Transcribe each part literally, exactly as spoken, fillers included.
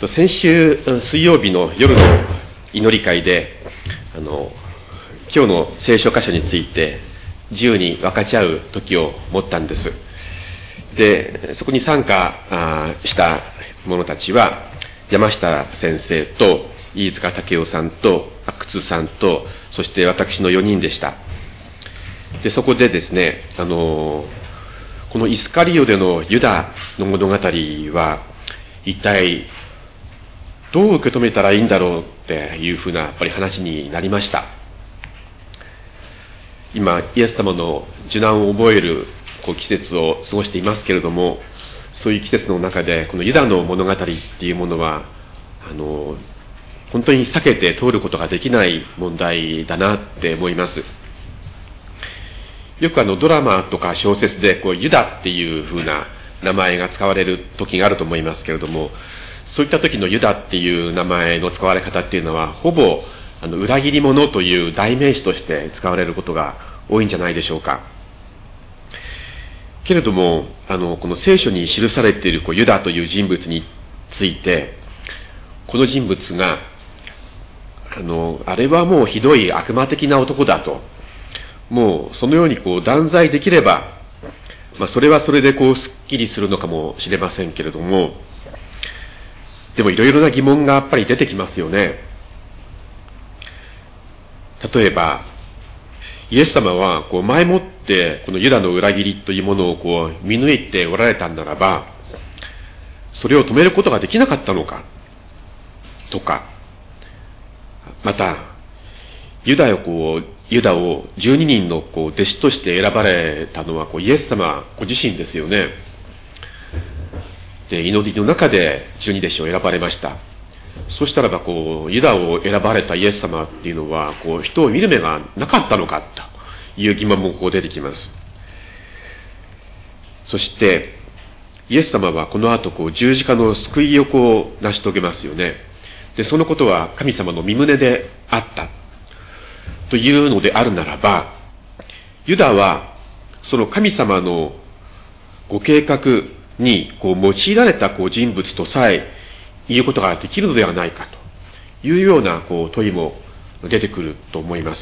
先週水曜日の夜の祈り会で、あの今日の聖書箇所について自由に分かち合う時を持ったんです。で、そこに参加した者たちは、山下先生と飯塚武雄さんと阿久津さんと、そして私のよにんでした。で、そこでですね、あのこのイスカリオでのユダの物語は一体どう受け止めたらいいんだろうっていうふうなやっぱり話になりました。今イエス様の受難を覚えるこう季節を過ごしていますけれども、そういう季節の中でこのユダの物語っていうものはあの本当に避けて通ることができない問題だなって思います。よくあのドラマとか小説でこうユダっていうふうな名前が使われる時があると思いますけれども、そういった時のユダっていう名前の使われ方っていうのはほぼあの裏切り者という代名詞として使われることが多いんじゃないでしょうか。けれどもあのこの聖書に記されているこうユダという人物について、この人物があのあれはもうひどい悪魔的な男だと、もうそのようにこう断罪できれば、まあ、それはそれでこうすっきりするのかもしれませんけれども、でもいろいろな疑問がやっぱり出てきますよね。例えばイエス様はこう前もってこのユダの裏切りというものをこう見抜いておられたんならば、それを止めることができなかったのかとか、またユダをこうユダをじゅうににんのこう弟子として選ばれたのはこうイエス様ご自身ですよね。で、祈りの中でじゅうに弟子を選ばれました。そしたらばこうユダを選ばれたイエス様っていうのはこう人を見る目がなかったのかという疑問もこう出てきます。そしてイエス様はこの後こう十字架の救いをこう成し遂げますよね。で、そのことは神様の御胸であったというのであるならば、ユダはその神様のご計画にこう用いられたこう人物とさえ言うことができるのではないかというようなこう問いも出てくると思います。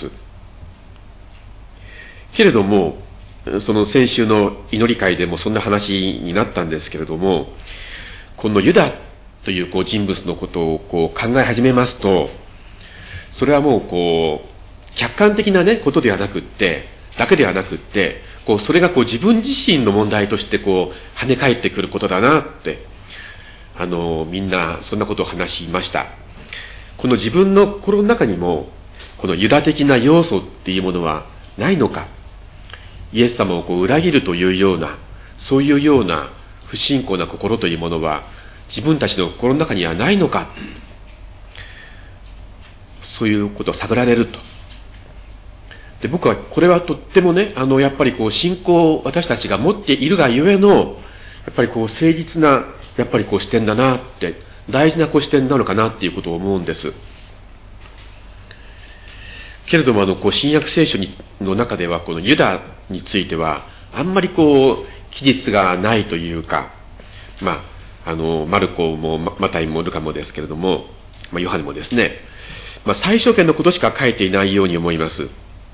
けれども、その先週の祈り会でもそんな話になったんですけれども、このユダというこう人物のことをこう考え始めますと、それはもうこう客観的なねことではなくってだけではなくって、こうそれがこう自分自身の問題としてこう跳ね返ってくることだなって、あのみんなそんなことを話しました。この自分の心の中にもこのユダ的な要素っていうものはないのか、イエス様をこう裏切るというような、そういうような不信仰な心というものは自分たちの心の中にはないのか、そういうことを探られると。で、僕はこれはとってもね、あのやっぱりこう信仰を私たちが持っているがゆえのやっぱりこう誠実なやっぱりこう視点だなって、大事なこう視点なのかなっていうことを思うんです。けれどもあのこう新約聖書にの中ではこのユダについてはあんまりこう記述がないというか、まああのマルコもマタイもルカもですけれども、まあ、ヨハネもですね、まあ、最小限のことしか書いていないように思います。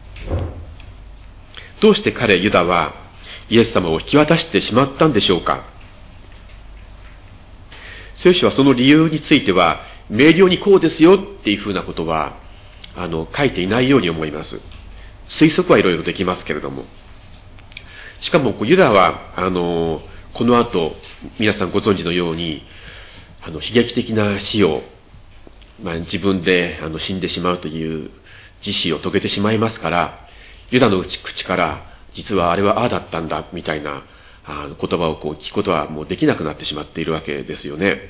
どうして彼ユダはイエス様を引き渡してしまったんでしょうか。聖書はその理由については明瞭にこうですよっていうふうなことはあの書いていないように思います。推測はいろいろできますけれども、しかもユダはあのこの後皆さんご存知のようにあの悲劇的な死を、まあ、自分であの死んでしまうという自死を遂げてしまいますから、ユダの口から実はあれはああだったんだみたいなあの言葉をこう聞くことはもうできなくなってしまっているわけですよね。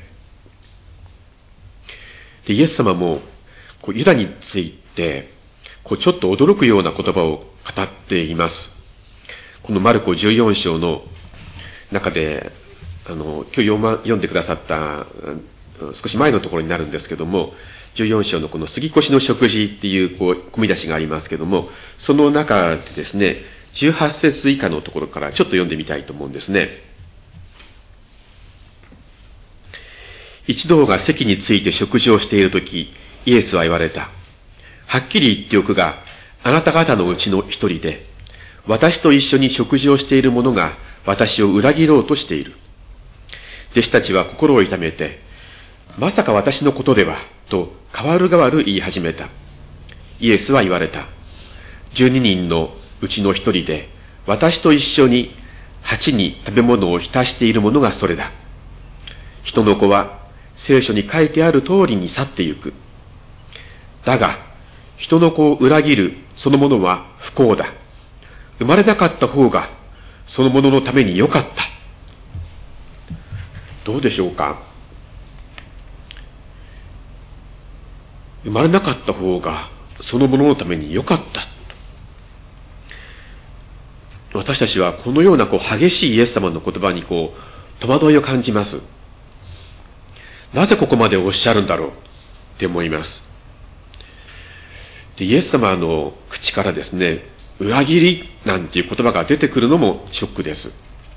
で、イエス様もこうユダについてこうちょっと驚くような言葉を語っています。このマルコじゅうよん章の中であの今日読、ま、読んでくださった少し前のところになるんですけども、じゅうよん章のこの杉越の食事っていうこう込み出しがありますけども、その中でですねじゅうはち節以下のところからちょっと読んでみたいと思うんですね。 一同が席について食事をしているとき、イエスは言われた。はっきり言っておくが、あなた方のうちの一人で、私と一緒に食事をしている者が私を裏切ろうとしている。弟子たちは心を痛めて、まさか私のことでは、と代わる代わる言い始めた。イエスは言われた。十二人のうちの一人で、私と一緒に鉢に食べ物を浸している者がそれだ。人の子は聖書に書いてある通りに去ってゆく。だが、人の子を裏切るそのものは不幸だ。生まれなかった方がそのもののために良かった。どうでしょうか。生まれなかった方がそのもののために良かった。私たちはこのようなこう激しいイエス様の言葉にこう戸惑いを感じます。なぜここまでおっしゃるんだろうって思います。でイエス様の口からですね、裏切りなんていう言葉が出てくるのもショックです。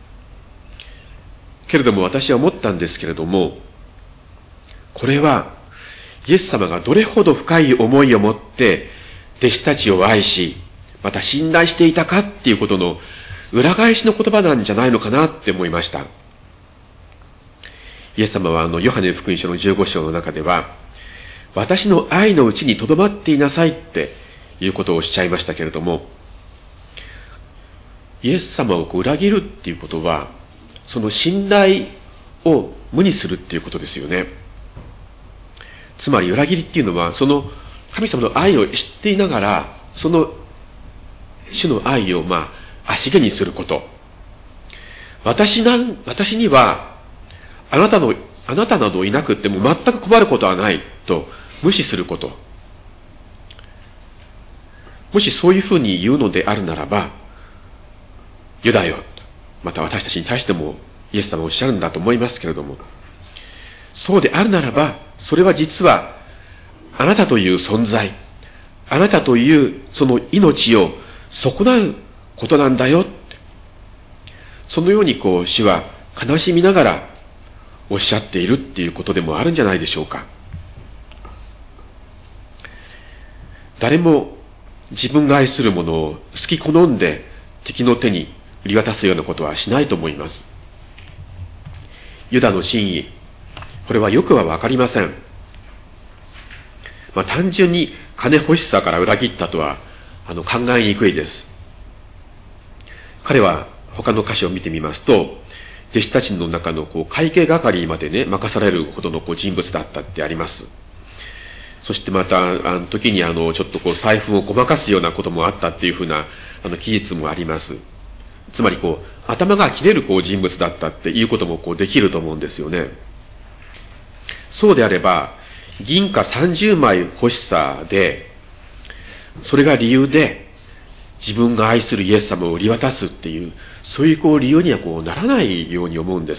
けれども私は思ったんですけれども、これはイエス様がどれほど深い思いを持って弟子たちを愛し、また信頼していたかっていうことの裏返しの言葉なんじゃないのかなって思いました。イエス様はあのヨハネ福音書のじゅうご章の中では、私の愛のうちにとどまっていなさいっていうことをおっしゃいましたけれども、イエス様をこう裏切るっていうことは、その信頼を無にするっていうことですよね。つまり裏切りっていうのは、その神様の愛を知っていながら、その主の愛をまあ足毛にすること。私な私にはあなたのあなたなどいなくっても全く困ることはないと無視すること。もしそういうふうに言うのであるならば、ユダよ、また私たちに対してもイエス様はおっしゃるんだと思いますけれども、そうであるならば、それは実はあなたという存在、あなたというその命を損なうことなんだよって、そのようにこう主は悲しみながらおっしゃっているっていうことでもあるんじゃないでしょうか。誰も自分が愛するものを好き好んで敵の手に売り渡すようなことはしないと思います。ユダの真意、これはよくはわかりません。まあ、単純に金欲しさから裏切ったとはあの考えにくいです。彼は他の箇所を見てみますと、弟子たちの中のこう会計係にまでね任されるほどのこう人物だったってあります。そしてまたあの時にあのちょっとこう財布をごまかすようなこともあったっていうふうなあの記述もあります。つまりこう頭が切れるこう人物だったっていうこともこうできると思うんですよね。そうであれば銀貨さんじゅうまい欲しさで、それが理由で自分が愛するイエス様を売り渡すっていう、そういうこう理由にはこうならないように思うんです。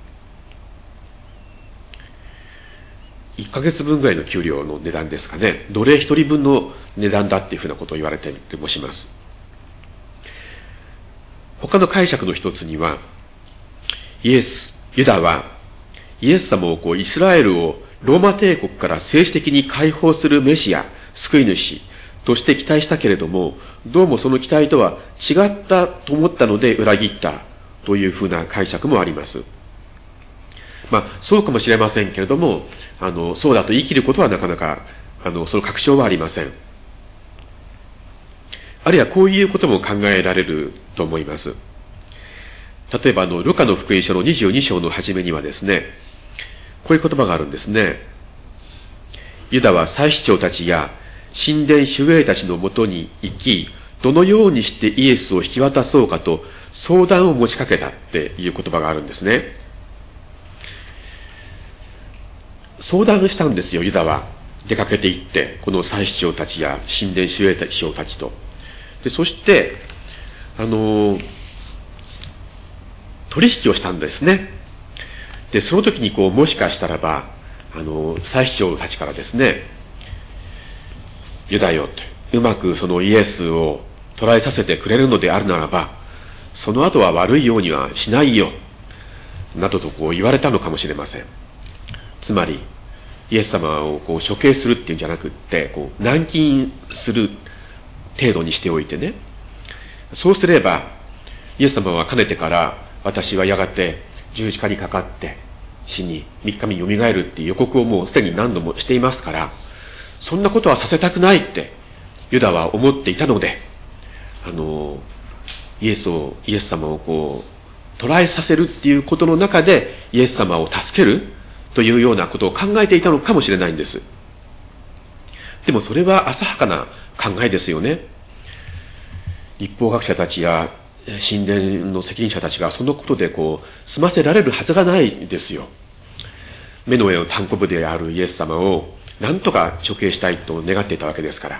いっかげつぶんぐらいの給料の値段ですかね、奴隷ひとりぶんの値段だっていうふうなことを言われてもします。他の解釈の一つには、イエス、ユダはイエス様をこうイスラエルをローマ帝国から政治的に解放するメシア、救い主として期待したけれども、どうもその期待とは違ったと思ったので裏切ったというふうな解釈もあります。まあそうかもしれませんけれども、あのそうだと言い切ることはなかなかあのその確証はありません。あるいはこういうことも考えられると思います。例えばあのルカの福音書のにじゅうに章の初めにはですね、こういう言葉があるんですね。ユダは祭司長たちや神殿守衛たちのもとに行き、どのようにしてイエスを引き渡そうかと相談を持ちかけたっていう言葉があるんですね。相談したんですよ、ユダは。出かけて行って、この祭司長たちや神殿守衛長たちと。で、そして、あの、取引をしたんですね。で、その時にこう、もしかしたらば、あの、祭司長たちからですね、ユダよと、うまくそのイエスを捕らえさせてくれるのであるならば、その後は悪いようにはしないよ、などとこう言われたのかもしれません。 つまりイエス様をこう処刑するっていうんじゃなくって、こう軟禁する程度にしておいてね、そうすればイエス様はかねてから私はやがて十字架にかかって死に三日目によみがえるっていう予告をもうすでに何度もしていますから、そんなことはさせたくないってユダは思っていたので、あのイエスをイエス様をこう捕らえさせるっていうことの中でイエス様を助けるというようなことを考えていたのかもしれないんです。でもそれは浅はかな考えですよね。律法学者たちや神殿の責任者たちがそのことでこう済ませられるはずがないですよ。目の上の単行部であるイエス様を何とか処刑したいと願っていたわけですから。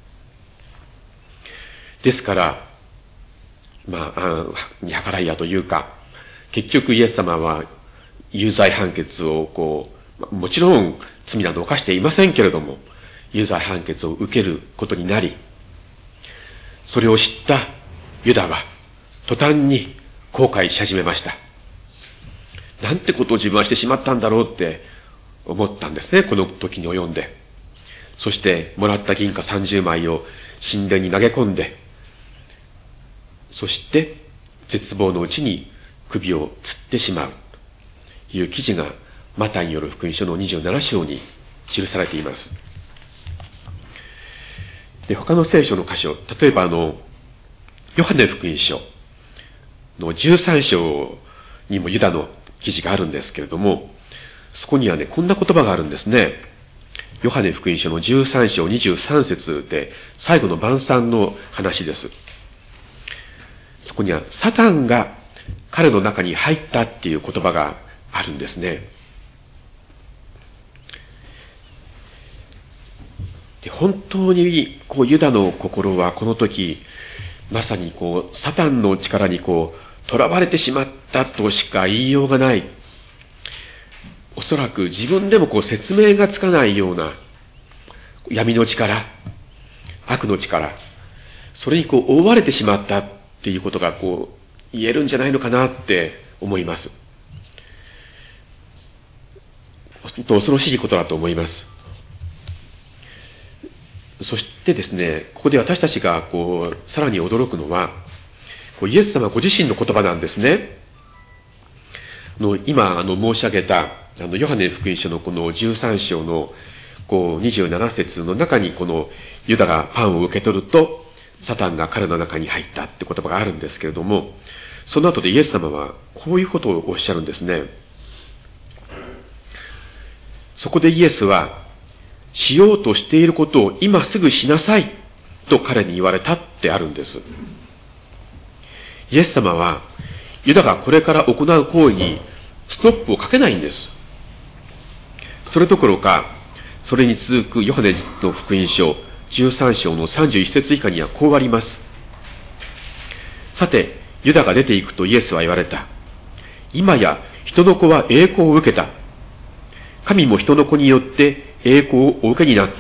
ですからまあ見計らいやというか、結局イエス様は有罪判決をこうもちろん罪など犯していませんけれども有罪判決を受けることになり、それを知ったユダは途端に後悔し始めました。なんてことを自分はしてしまったんだろうって思ったんですね、この時に及んで。そしてもらった銀貨さんじゅうまいを神殿に投げ込んで、そして絶望のうちに首を吊ってしまうという記事がマタイによる福音書のにじゅうなな章に記されています。で、他の聖書の箇所、例えばあのヨハネ福音書のじゅうさん章にもユダの記事があるんですけれども、そこにはねこんな言葉があるんですね。ヨハネ福音書のじゅうさん章にじゅうさん節で最後の晩餐の話です。そこにはサタンが彼の中に入ったっていう言葉があるんですね。で、本当にこうユダの心はこの時まさにこうサタンの力にこう囚われてしまったとしか言いようがない。おそらく自分でもこう説明がつかないような闇の力、悪の力、それにこう覆われてしまったっていうことがこう言えるんじゃないのかなって思います。本当恐ろしいことだと思います。そしてですね、ここで私たちがこうさらに驚くのは、こうイエス様ご自身の言葉なんですね。あの今あの申し上げたあのヨハネ福音書のこのじゅうさん章のこうにじゅうなな節の中に、このユダがパンを受け取るとサタンが彼の中に入ったって言葉があるんですけれども、その後でイエス様はこういうことをおっしゃるんですね。そこでイエスは、しようとしていることを今すぐしなさいと彼に言われたってあるんです。イエス様はユダがこれから行う行為にストップをかけないんです。それどころか、それに続くヨハネの福音書じゅうさん章のさんじゅういち節以下にはこうあります。さてユダが出ていくとイエスは言われた。今や人の子は栄光を受けた。神も人の子によって栄光をお受けになった。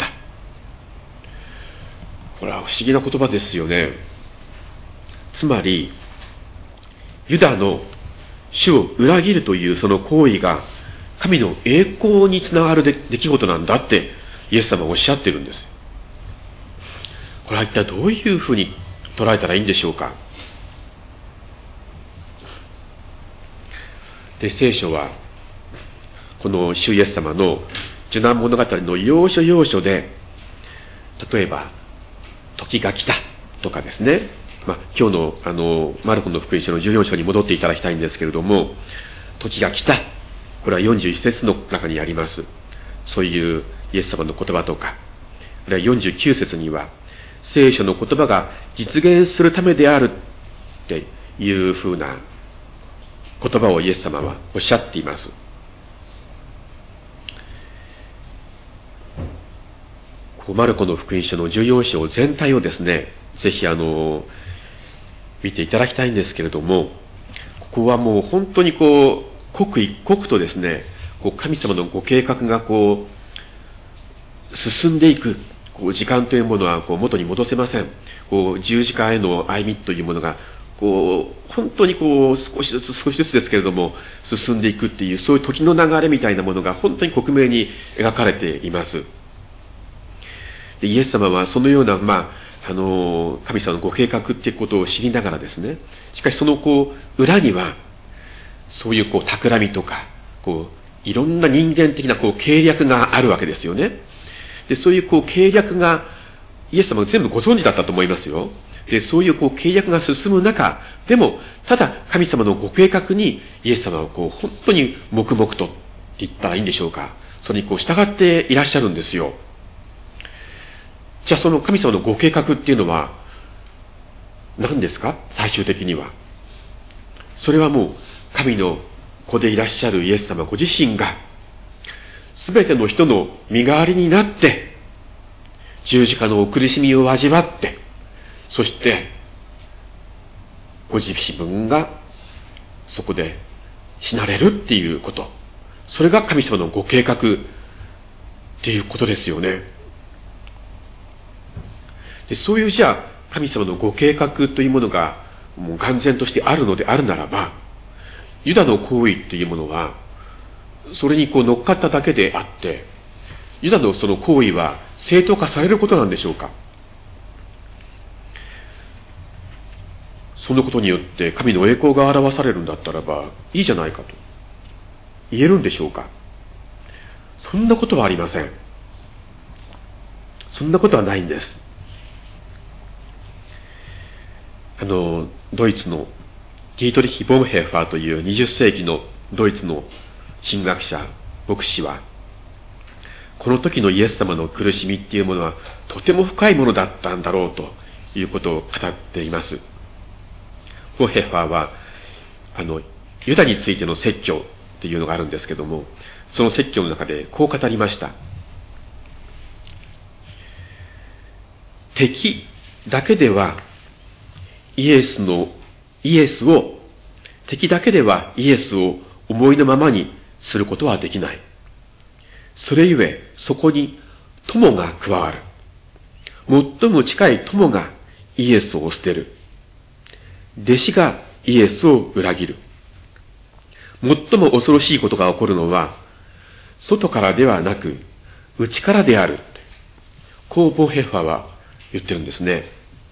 これは不思議な言葉ですよね。つまりユダの主を裏切るというその行為が神の栄光につながる出来事なんだってイエス様はおっしゃってるんです。これは一体どういうふうに捉えたらいいんでしょうか。で、聖書はこの主イエス様の受難物語の要所要所で、例えば時が来たとかですね、まあ、今日のあのマルコの福音書のじゅうよん章に戻っていただきたいんですけれども、時が来た、これはよんじゅういち節の中にあります。そういうイエス様の言葉とか、これはよんじゅうきゅう節には聖書の言葉が実現するためであるっていうふうな言葉をイエス様はおっしゃっています。マルコの福音書のじゅうよん章全体をですね、ぜひあの見ていただきたいんですけれども、ここはもう本当にこう刻一刻とですね、こう神様のご計画がこう進んでいく、こう時間というものはこう元に戻せません。こう十字架への歩みというものがこう本当にこう少しずつ少しずつですけれども進んでいくっていう、そういう時の流れみたいなものが本当に克明に描かれています。でイエス様はそのような、まあ、あの神様のご計画っていうことを知りながらですね、しかしそのこう裏にはそういうこう企みとかこういろんな人間的なこう計略があるわけですよね。でそういうこう計略がイエス様は全部ご存知だったと思いますよ。でそういうこう計略が進む中でも、ただ神様のご計画にイエス様はこう本当に黙々とって言ったらいいんでしょうか、それにこう従っていらっしゃるんですよ。じゃあその神様のご計画っていうのは何ですか？最終的にはそれはもう神の子でいらっしゃるイエス様ご自身が全ての人の身代わりになって十字架の苦しみを味わって、そしてご自分がそこで死なれるっていうこと、それが神様のご計画っていうことですよね。でそういうじゃあ神様のご計画というものがもう眼前としてあるのであるならば、ユダの行為っていうものはそれにこう乗っかっただけであって、ユダのその行為は正当化されることなんでしょうか。そのことによって神の栄光が表されるんだったらばいいじゃないかと言えるんでしょうか。そんなことはありません。そんなことはないんです。あのドイツのディートリヒ・ボムヘーファーというにじゅっせいきのドイツの神学者牧師は、この時のイエス様の苦しみっていうものはとても深いものだったんだろうということを語っています。ボムヘーファーはあのユダについての説教っていうのがあるんですけども、その説教の中でこう語りました。敵だけではイエスのイエスを敵だけではイエスを思いのままにすることはできない。それゆえそこに友が加わる。最も近い友がイエスを捨てる。弟子がイエスを裏切る。最も恐ろしいことが起こるのは外からではなく内からである。こうボンヘッファーは言ってるんですね。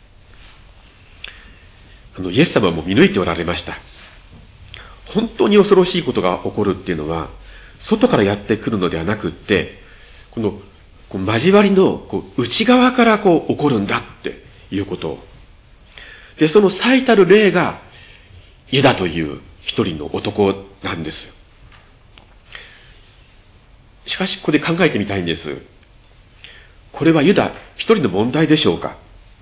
あのイエス様も見抜いておられました。本当に恐ろしいことが起こるっていうのは外からやってくるのではなくって、このこう交わりのこう内側からこう起こるんだっていうことで、その最たる例がユダという一人の男なんです。しかしここで考えてみたいんです。これはユダ一人の問題でしょうか。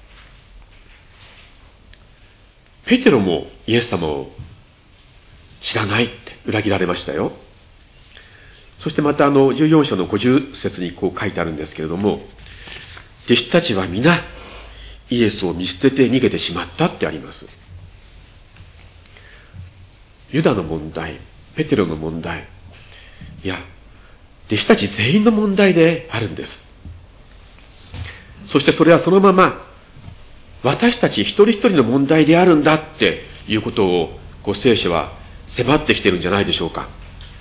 ペテロもイエス様を知らないって裏切られましたよ。そしてまたあのじゅうよん章のごじゅっ節にこう書いてあるんですけれども、弟子たちは皆イエスを見捨てて逃げてしまったってあります。ユダの問題、ペテロの問題、いや弟子たち全員の問題であるんです。そしてそれはそのまま私たち一人一人の問題であるんだっていうことをこう聖書は迫ってきてるんじゃないでしょうか。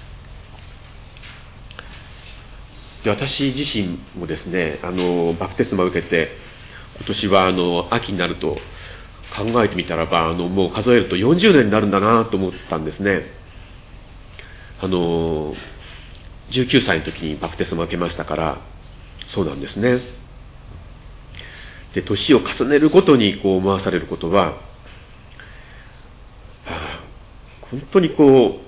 で私自身もですね、あのバプテスマを受けて今年はあの秋になると考えてみたらばあのもう数えるとよんじゅうねんになるんだなと思ったんですね。あのじゅうきゅうさいの時にバプテスマを受けましたから、そうなんですね。で年を重ねるごとにこう思わされることは、はあ、本当にこ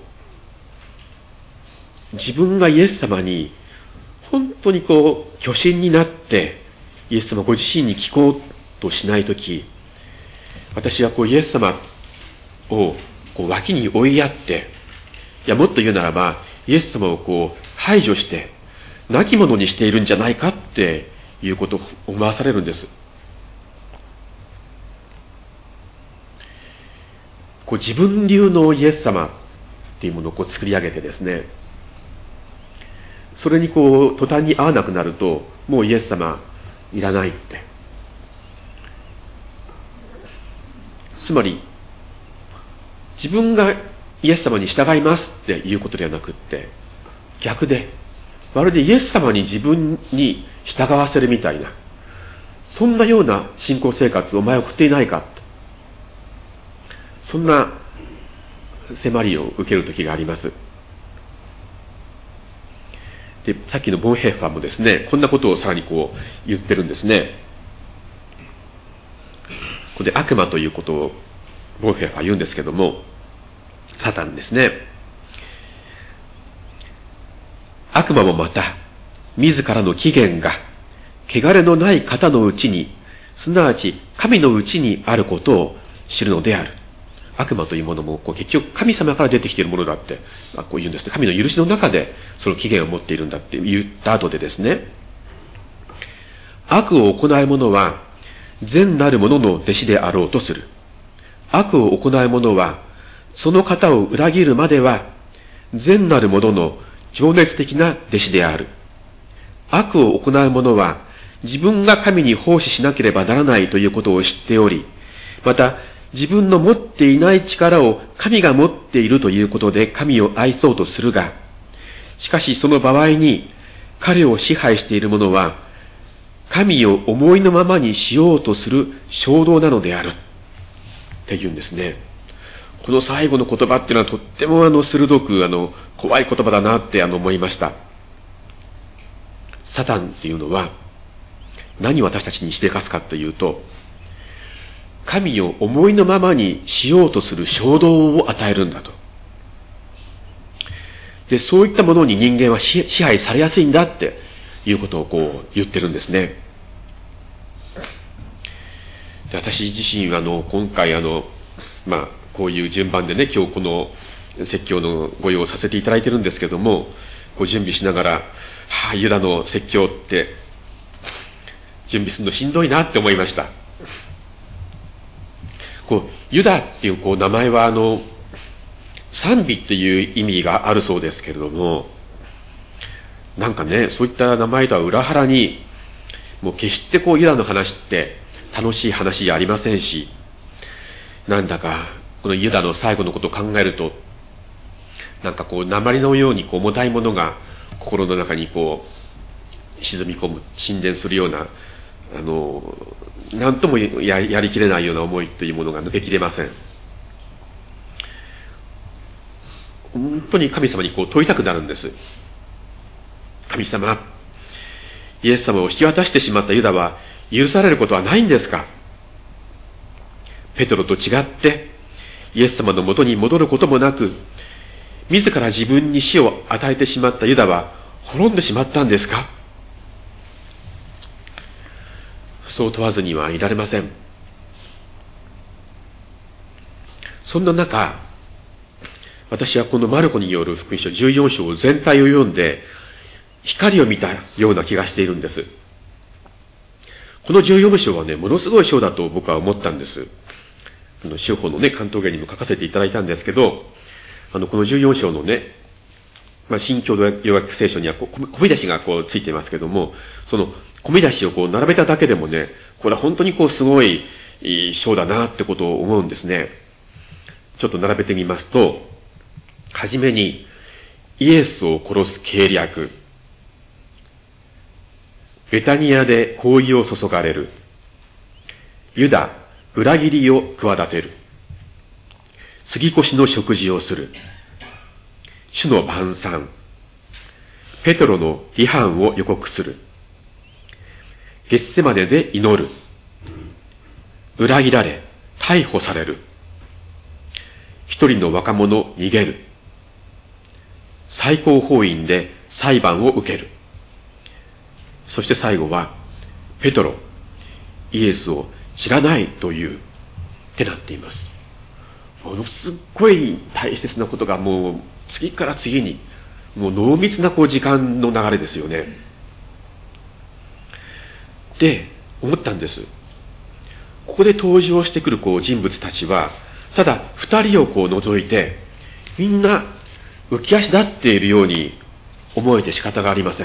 う自分がイエス様に本当にこう虚心になってイエス様ご自身に聞こうとしないとき、私はこうイエス様をこう脇に追いやって、いやもっと言うならばイエス様をこう排除して亡き者にしているんじゃないかっていうことを思わされるんです。こう自分流のイエス様っていうものをこう作り上げてですね、それにこう途端に合わなくなるともうイエス様いらないって、つまり自分がイエス様に従いますっていうことではなくって、逆で、まるでイエス様に自分に従わせるみたいな、そんなような信仰生活をお前は送っていないか、そんな迫りを受ける時があります。で、さっきのボンヘッファーもですね、こんなことをさらにこう言ってるんですね。ここで悪魔ということをボンヘッファーは言うんですけども、サタンですね。悪魔もまた自らの起源が汚れのない方のうちに、すなわち神のうちにあることを知るのである。悪魔というものもこう結局神様から出てきているものだってこう言うんですね。神の許しの中でその起源を持っているんだって言った後でですね、悪を行う者は善なる者の弟子であろうとする。悪を行う者はその方を裏切るまでは善なる者の情熱的な弟子である。悪を行う者は自分が神に奉仕しなければならないということを知っており、また自分の持っていない力を神が持っているということで神を愛そうとするが、しかしその場合に彼を支配している者は神を思いのままにしようとする衝動なのであるっていうんですね。この最後の言葉っていうのはとってもあの鋭くあの怖い言葉だなってあの思いました。サタンっていうのは何を私たちにしでかすかというと、神を思いのままにしようとする衝動を与えるんだと。で、そういったものに人間は支配されやすいんだっていうことをこう言ってるんですね。で、私自身はあの今回あのまあこういう順番でね、今日この説教のご用をさせていただいてるんですけども、こう準備しながら、はあ、ユダの説教って準備するのしんどいなって思いました。こうユダっていうこう名前はあの賛美っていう意味があるそうですけれども、なんかね、そういった名前とは裏腹に、もう決してこうユダの話って楽しい話じゃありませんし、なんだかこのユダの最後のことを考えると、なんかこう鉛のようにこう重たいものが心の中にこう沈み込む、沈殿するような、あの何とも や, やりきれないような思いというものが抜けきれません。本当に神様にこう問いたくなるんです。神様、イエス様を引き渡してしまったユダは許されることはないんですか？ペテロと違ってイエス様のもとに戻ることもなく、自ら自分に死を与えてしまったユダは滅んでしまったんですか？そう問わずにはいられません。そんな中、私はこのマルコによる福音書じゅうよん章全体を読んで光を見たような気がしているんです。このじゅうよん章はね、ものすごい章だと僕は思ったんです。あの司法のね、関東芸にも書かせていただいたんですけど、あのこのじゅうよん章のね、まあ、新共同要約聖書にはこう込み出しがこうついていますけども、その込み出しをこう並べただけでもね、これは本当にこうすごい章だなってことを思うんですね。ちょっと並べてみますと、はじめにイエスを殺す計略、ベタニアで香油を注がれる、ユダ裏切りを企てる、杉越の食事をする、主の晩餐、ペテロの批判を予告する、ゲッセマネで祈る、裏切られ逮捕される、一人の若者逃げる、最高法院で裁判を受ける、そして最後はペトロイエスを知らないというってなっています。ものすごい大切なことがもう次から次にもう濃密なこう時間の流れですよね。で思ったんです。ここで登場してくるこう人物たちはただ二人をこう除いてみんな浮き足立っているように思えて仕方がありません。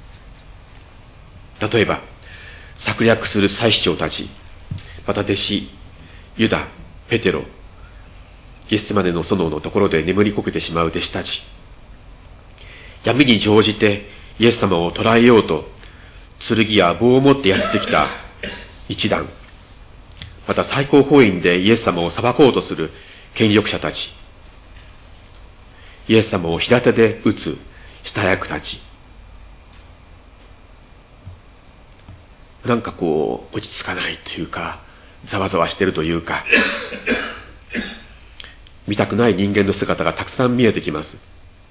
例えば策略する祭司長たち、また弟子ユダ、ペテロ、 ゲッセマネの園のところで眠りこけてしまう弟子たち、闇に乗じてイエス様を捕らえようと剣や棒を持ってやってきた一団、また最高法院でイエス様を裁こうとする権力者たち、イエス様を平手で撃つ下役たち、なんかこう落ち着かないというか、ざわざわしているというか、見たくない人間の姿がたくさん見えてきます。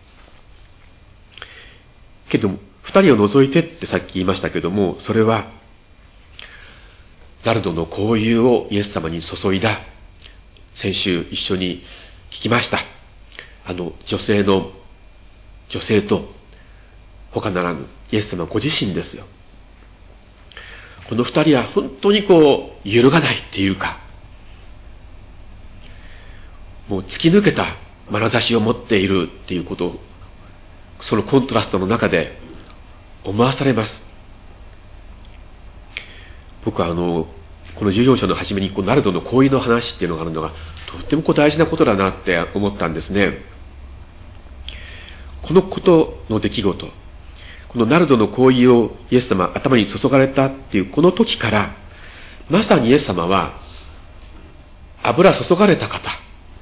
けど二人を除いてってさっき言いましたけども、それはナルドの香油をイエス様に注いだ、先週一緒に聞きましたあの女性の女性と他ならぬイエス様ご自身ですよ。この二人は本当にこう揺るがないっていうか、もう突き抜けた眼差しを持っているっていうことを、そのコントラストの中で思わされます。僕はあのこのじゅうよん章の初めにこうナルドの行為の話っていうのがあるのがとってもこう大事なことだなって思ったんですね。このことの出来事、このナルドの行為をイエス様頭に注がれたっていうこの時から、まさにイエス様は油注がれた方、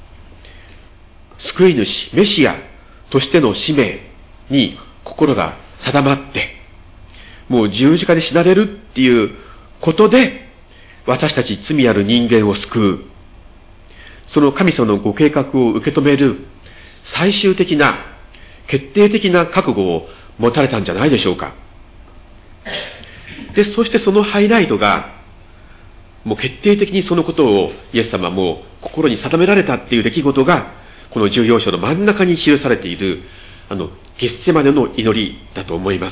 救い主メシアとしての使命に心が定まって、もう十字架で死なれるっていうことで私たち罪ある人間を救う、その神様のご計画を受け止める最終的な決定的な覚悟を持たれたんじゃないでしょうか。で、そしてそのハイライトがもう決定的にそのことをイエス様も心に定められたっていう出来事が、このじゅうよん章の真ん中に記されているあのゲッセマネの祈りだと思います。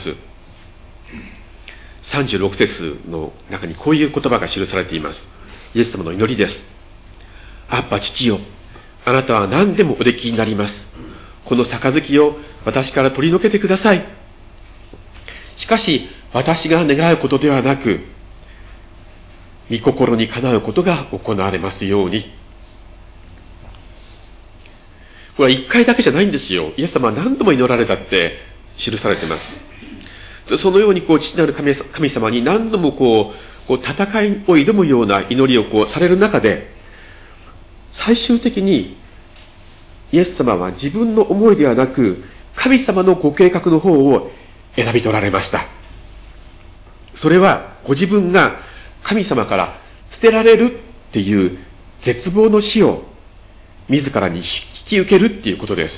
さんじゅうろく節の中にこういう言葉が記されています。イエス様の祈りです。アッパ父よ、あなたは何でもおできになります。この杯を私から取り除けてください。しかし私が願うことではなく、御心にかなうことが行われますように。これは一回だけじゃないんですよ。イエス様は何度も祈られたって記されています。そのようにこう父なる 神, 神様に何度もこうこう戦いを挑むような祈りをこうされる中で、最終的にイエス様は自分の思いではなく神様のご計画の方を選び取られました。それはご自分が神様から捨てられるっていう絶望の死を自らに引き受けるっていうことです。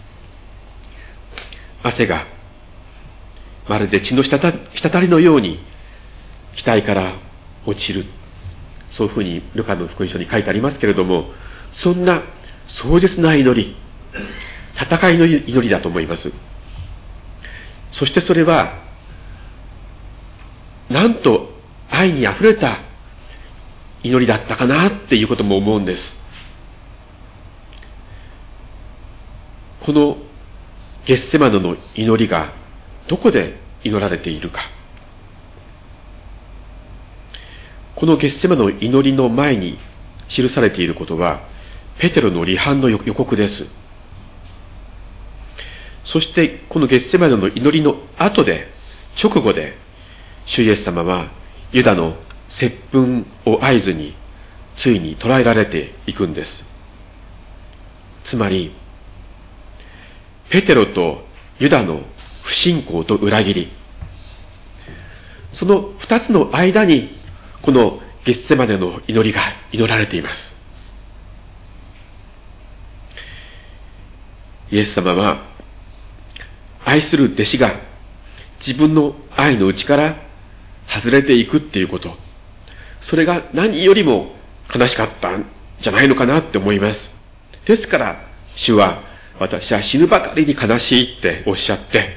汗がまるで血の滴りのように額から落ちる、そういうふうにルカの福音書に書いてありますけれども、そんな壮絶な祈り、戦いの祈りだと思います。そしてそれはなんと愛にあふれた祈りだったかなっていうことも思うんです。このゲッセマネの祈りがどこで祈られているか。このゲッセマネの祈りの前に記されていることはペテロの離反の予告です。そしてこのゲッセマネの祈りの後で、直後で主イエス様はユダの接吻を合図についに捕らえられていくんです。つまりペテロとユダの不信仰と裏切り、その二つの間にこのゲッセマネの祈りが祈られています。イエス様は愛する弟子が自分の愛の内から外れていくっていうこと、それが何よりも悲しかったんじゃないのかなって思います。ですから主は、私は死ぬばかりに悲しいっておっしゃって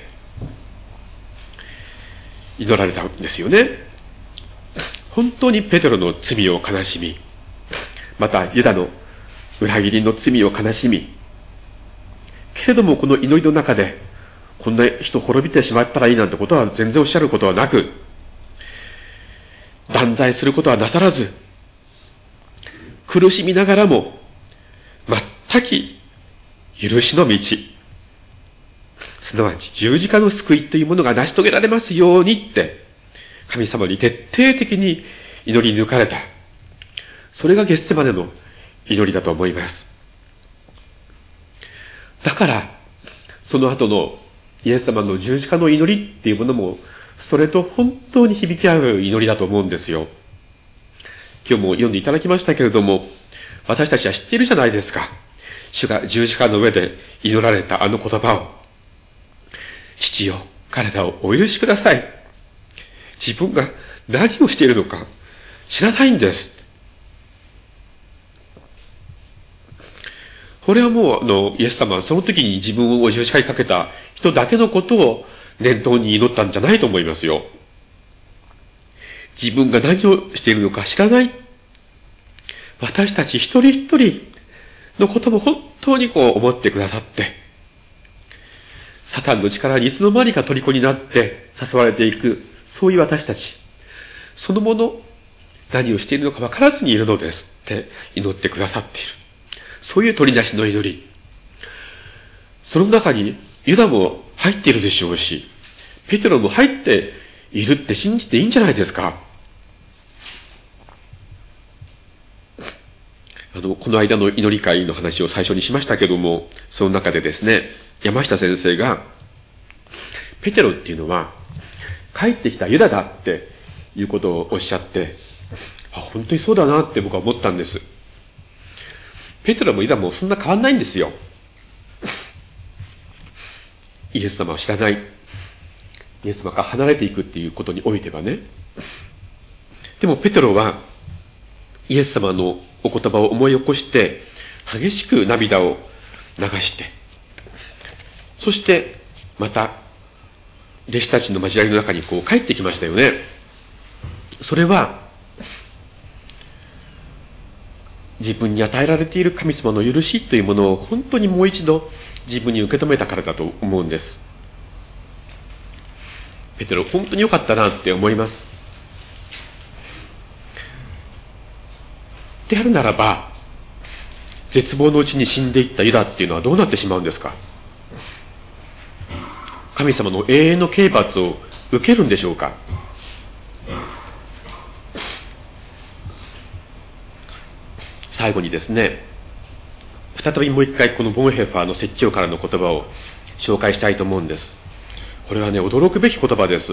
祈られたんですよね。本当にペテロの罪を悲しみ、またユダの裏切りの罪を悲しみ、けれどもこの祈りの中でこんな人滅びてしまったらいいなんてことは全然おっしゃることはなく、断罪することはなさらず、苦しみながらもたき許しの道、すなわち十字架の救いというものが成し遂げられますようにって、神様に徹底的に祈り抜かれた。それがゲッセマネの祈りだと思います。だから、その後のイエス様の十字架の祈りっていうものも、それと本当に響き合う祈りだと思うんですよ。今日も読んでいただきましたけれども、私たちは知っているじゃないですか。主が十字架の上で祈られたあの言葉を。父よ、彼らをお許しください。自分が何をしているのか知らないんです。これはもうあのイエス様はその時に自分を十字架にかけた人だけのことを念頭に祈ったんじゃないと思いますよ。自分が何をしているのか知らない。私たち一人一人のことも本当にこう思ってくださって、サタンの力にいつの間にか虜になって誘われていく、そういう私たち、そのもの、何をしているのか分からずにいるのですって祈ってくださっている。そういう取り出しの祈り。その中にユダも入っているでしょうし、ペテロも入っているって信じていいんじゃないですか。あの、この間の祈り会の話を最初にしましたけども、その中でですね、山下先生が、ペテロっていうのは、帰ってきたユダだっていうことをおっしゃって、あ、本当にそうだなって僕は思ったんです。ペテロもユダもそんな変わんないんですよ。イエス様を知らない。イエス様から離れていくっていうことにおいてはね。でもペテロは、イエス様のお言葉を思い起こして、激しく涙を流して、そしてまた、弟子たちの交わりの中にこう帰ってきましたよね。それは、自分に与えられている神様の許しというものを本当にもう一度自分に受け止めたからだと思うんです。ペテロ、本当に良かったなって思います。であるならば、絶望のうちに死んでいったユダっていうのはどうなってしまうんですか。神様の永遠の刑罰を受けるんでしょうか。最後にですね、再びもう一回このボンヘッファーの説教からの言葉を紹介したいと思うんです。これはね、驚くべき言葉です。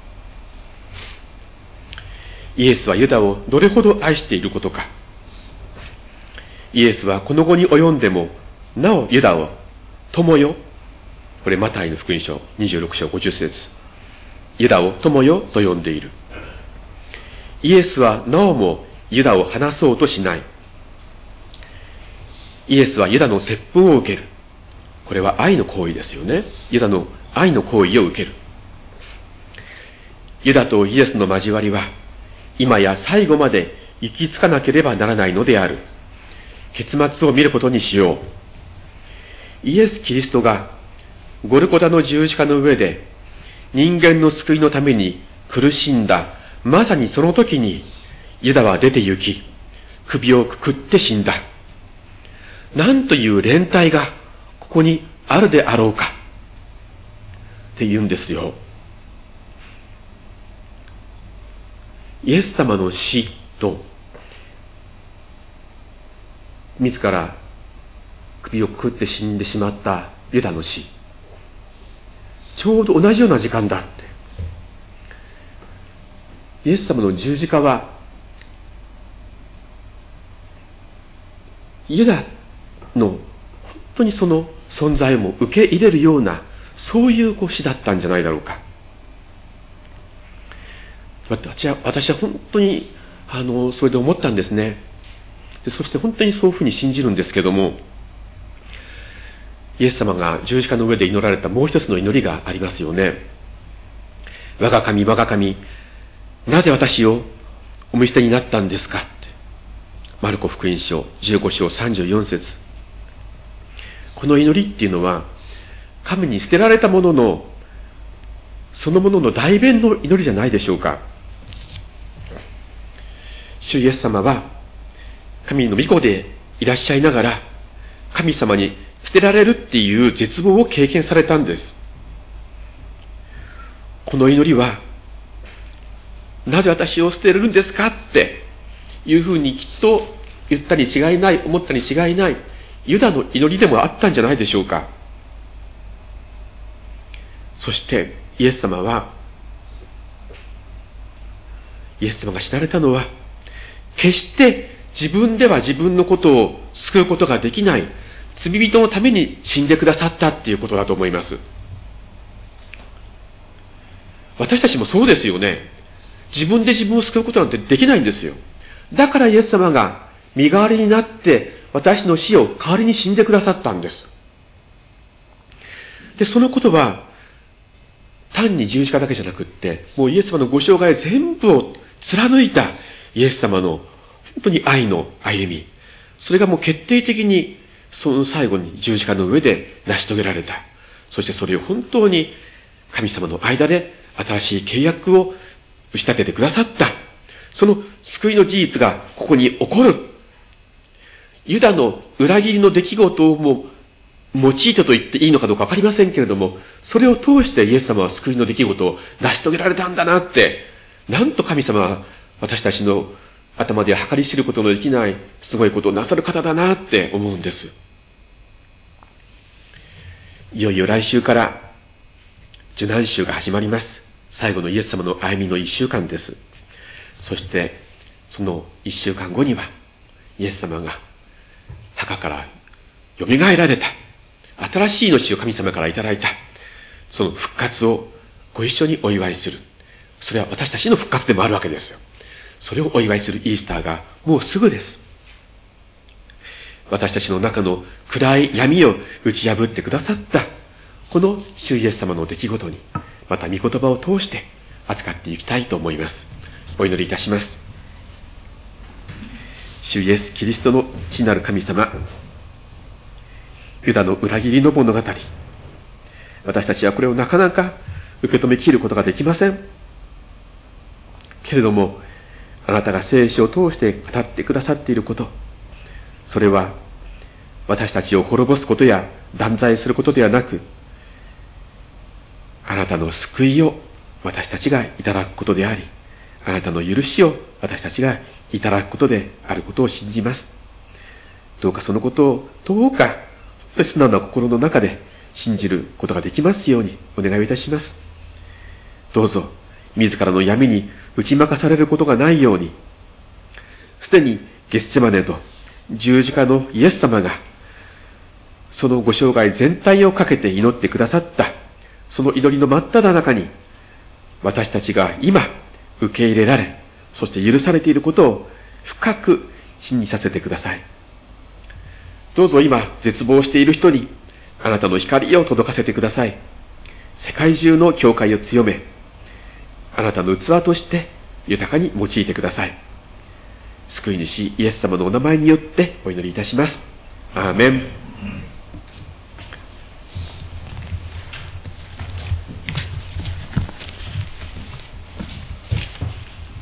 イエスはユダをどれほど愛していることか。イエスはこの後に及んでも、なおユダを友よ、これマタイの福音書にじゅうろく章ごじゅっ節、ユダを友よと呼んでいる。イエスはなおもユダを離そうとしない。イエスはユダの接吻を受ける。これは愛の行為ですよね。ユダの愛の行為を受ける。ユダとイエスの交わりは、今や最後まで行き着かなければならないのである。結末を見ることにしよう。イエス・キリストがゴルゴタの十字架の上で人間の救いのために苦しんだ、まさにその時にユダは出て行き、首をくくって死んだ。なんという連帯がここにあるであろうかって言うんですよ。イエス様の死と自ら首をくくって死んでしまったユダの死、ちょうど同じような時間だって。イエス様の十字架はユダの本当にその存在も受け入れるような、そういう死だったんじゃないだろうか。私は私は本当にあのそれで思ったんですね。でそして本当にそういうふうに信じるんですけども、イエス様が十字架の上で祈られたもう一つの祈りがありますよね。我が神、我が神、なぜ私をお見捨てになったんですかって。マルコ福音書じゅうご章さんじゅうよん節。この祈りっていうのは、神に捨てられたものの、そのものの代弁の祈りじゃないでしょうか。主イエス様は、神の御子でいらっしゃいながら、 神様に捨てられるっていう絶望を経験されたんです。この祈りは、なぜ私を捨てるんですかっていうふうにきっと言ったに違いない、思ったに違いない、ユダの祈りでもあったんじゃないでしょうか。そしてイエス様は、イエス様が死なれたのは、決して自分では自分のことを救うことができない罪人のために死んでくださったっていうことだと思います。私たちもそうですよね。自分で自分を救うことなんてできないんですよ。だからイエス様が身代わりになって私の死を代わりに死んでくださったんです。で、そのことは単に十字架だけじゃなくって、もうイエス様のご生涯全部を貫いたイエス様の本当に愛の歩み、それがもう決定的にその最後に十字架の上で成し遂げられた。そしてそれを本当に神様の間で新しい契約を打ち立ててくださった。その救いの事実がここに起こる。ユダの裏切りの出来事をも用いてと言っていいのかどうかわかりませんけれども、それを通してイエス様は救いの出来事を成し遂げられたんだなって、なんと神様は私たちの頭では計り知ることのできないすごいことをなさる方だなって思うんです。いよいよ来週から受難週が始まります。最後のイエス様の歩みの一週間です。そしてその一週間後にはイエス様が墓からよみがえられた、新しい命を神様からいただいた、その復活をご一緒にお祝いする。それは私たちの復活でもあるわけですよ。それをお祝いするイースターがもうすぐです。私たちの中の暗い闇を打ち破ってくださったこの主イエス様の出来事に、また御言葉を通して扱っていきたいと思います。お祈りいたします。主イエスキリストの父なる神様、ユダの裏切りの物語、私たちはこれをなかなか受け止めきることができませんけれども、あなたが聖書を通して語ってくださっていること、それは私たちを滅ぼすことや断罪することではなく、あなたの救いを私たちがいただくことであり、あなたの許しを私たちがいただくことであることを信じます。どうかそのことをどうか素直な心の中で信じることができますようにお願いいたします。どうぞ自らの闇に打ち負かされることがないように、すでにゲッセマネと十字架のイエス様がそのご生涯全体をかけて祈ってくださったその祈りの真っ只中に、私たちが今受け入れられ、そして許されていることを深く信じさせてください。どうぞ今絶望している人にあなたの光を届かせてください。世界中の教会を強め、あなたの器として豊かに用いてください。救い主イエス様のお名前によってお祈りいたします。アーメン。